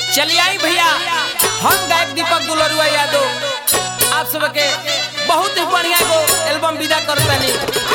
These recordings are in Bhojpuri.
चलिए आई भैया, हम गायक दीपक दुलरुआ यादव आप सबके बहुत ही बढ़िया गो एल्बम विदा करतानी।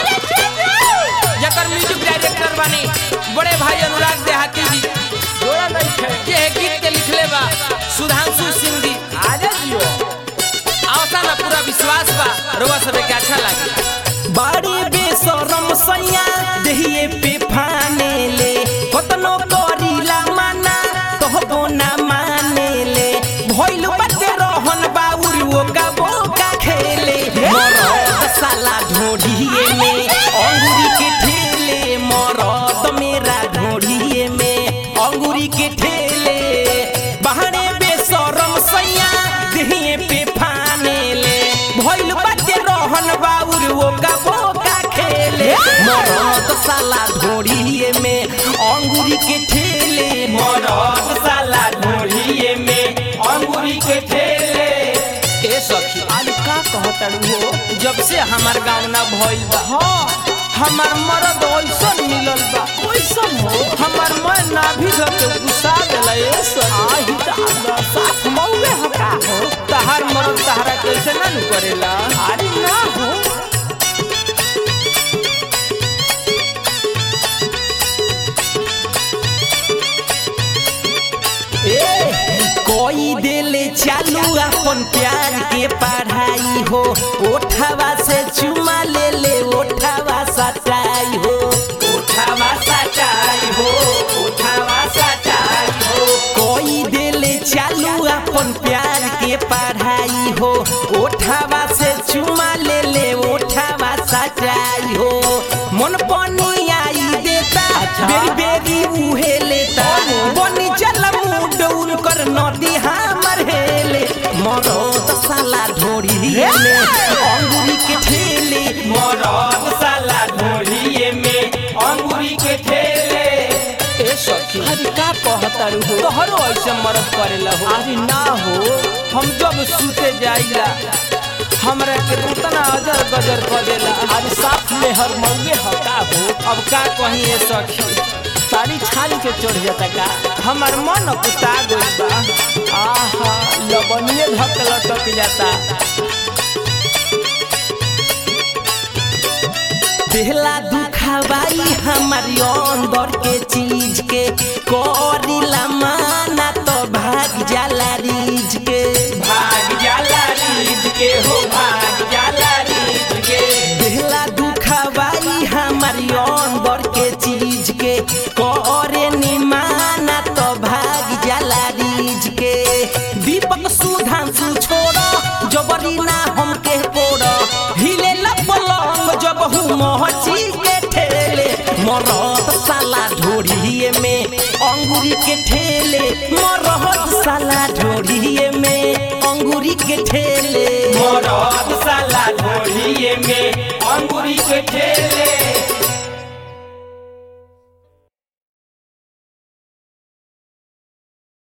जकर म्यूजिक डायरेक्टर बानी बड़े भाई अनुराग देहाती जी। जोड़ा नहीं है के गीत के लिखले बा सुधांशु सिंह जी। आजा जियो आवसा ना पूरा विश्वास बा रउआ सबके अच्छा लागी। बाड़ी बेशरम सैया देहिए पे फाने ले कतनो करीला माना कहबो ना माने ले भइल बाटे रहन बाउर ओका बोका खेले मरद साला ढोढ़िए में अंगूरी के ठेले मरद मेरा ढोढ़िए में अंगूरी के ठेले बाहरे बेशरम सैया देहिए पे फाने ले भइल बाटे रहन बाउर ओका बोका खेले मरद साला ढोढ़िए में अंगूरी के ठेले मरद साला ढोढ़िए में अंगूरी के ठेले। ए सखी आज का कहतड़ू हो जब से हमार गाँव ना भइल बा। हाँ हमार मरद ओइसन मिलल बा ओइसन हो हमार मन ना भी के गुस्सा देला। ए सखी दादा साफ मौवे हका हो तहार मरद तहरा कैसे ना नु करेला। अरे ना हो कोई दिल चालू अपन प्यार के पढ़ाई हो ओठवा से चुमा ले ले ओठवा सटाई हो ओठवा सटाई हो ओठवा सटाई हो कोई दिल चालू अपन प्यार के पढ़ाई हो ओठवा से चुमा ले ले ओठवा सटाई हो मन पानी आई देता बेरी बेरी उहे लेता बनी चल मुड उनकर नदी हमर हेले मरद साला ढोढ़िए में अंगूरी के ठेले मरद साला ढोढ़िए में अंगूरी के ठेले। ए सखी अरे का कहतड़ू हो तोहरो ऐसे मरद करेला हो। अरे ना हो हम जब सूते जाइला हमरा के उतना अजर गजर कर देला। अरे साथ में हर मौगे हका हो अब का कहीं ए सखी सारी छाली के चढ़ जाता का हमार मन कुता गइल बा। आहा लबनिए धक लटक जाता। पहला दुखवाई हमारी अंदर के चीज के करिला माना तो भाग जाला रीज के भाग जाला रीज के हो भाग जाला रीज के पहला दुखवाई हमारी अंदर के चीज के करे नि माना तो भाग जाला रीज के दीपक सुधांशु छोड़ो जबरी ना हमके पोड़ो हिले पलंग जब हूँ मोहची के ठेले मरद साला ढोढ़िए में अंगूरी के ठेले मरद साला ढोढ़िए में अंगूरी के ठेले मरद साला ढोढ़िए में अंगूरी के ठेले।